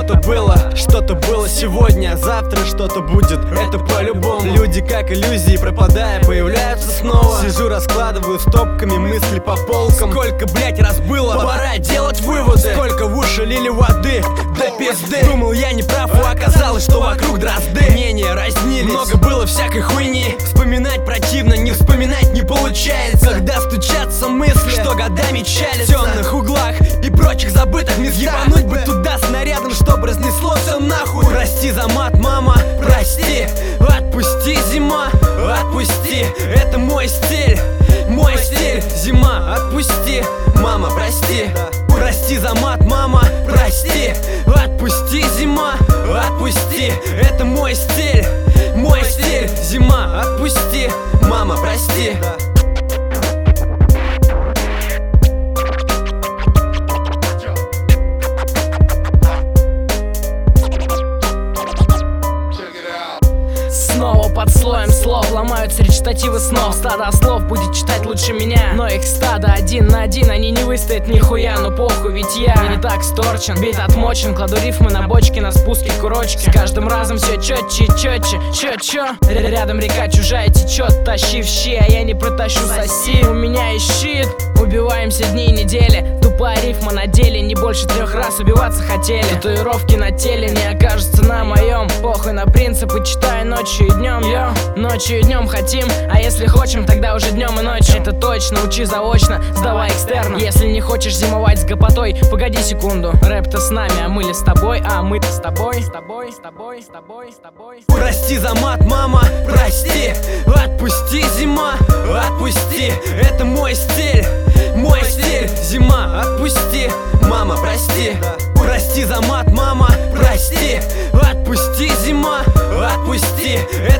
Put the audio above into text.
Что-то было сегодня, а завтра что-то будет. Это по-любому. Люди как иллюзии, пропадая, появляются снова. Сижу, раскладываю стопками мысли по полкам. Сколько, блять, раз было, пора делать выводы. Сколько в уши лили воды, да пизды. Думал, я не прав, а оказалось, что вокруг дрозды. Мнения разнились, много было всякой хуйни. Вспоминать противно, не вспоминать не получается. Когда стучатся мысли, что годами чали в темных углах и прочих забытых местах. Ебануть бы туда снарядом, чтобы разнесло все нахуй. Прости за мат, мама, прости. Отпусти, зима, отпусти. Это мой стиль, зима, отпусти. Мама, прости. Прости за мат, мама, прости. Отпусти, зима, отпусти. Это мой стиль, зима, отпусти. Мама, прости. Снова под слоем слов ломаются речитативы снов. Стадо слов будет читать лучше меня, но их стадо один на один, они не выстоят нихуя. Но похуй, ведь я не так сторчен, бит отмочен. Кладу рифмы на бочки, на спуске курочки. С каждым разом все четче и четче. Чё? Рядом река чужая течет, тащи в щи, а я не протащу соси. У меня и щит, убиваемся дни и недели. Тупая рифма на деле, не больше 3 раз убиваться хотели. Татуировки на теле не окажутся на моем. Похуй на принципы, читаю ночью и днем. Ночью и днем хотим, а если хочем, тогда уже днем и ночью. Это точно, учи заочно, сдавай экстерном. Если не хочешь зимовать с гопотой, погоди секунду. Рэп-то с нами, а мы ли с тобой, а мы-то с тобой. Прости за мат, мама, прости. Отпусти, зима, отпусти. Это мой стиль, зима, отпусти. Мама, прости. Прости за мат, мама, прости. Отпусти, зима, отпусти.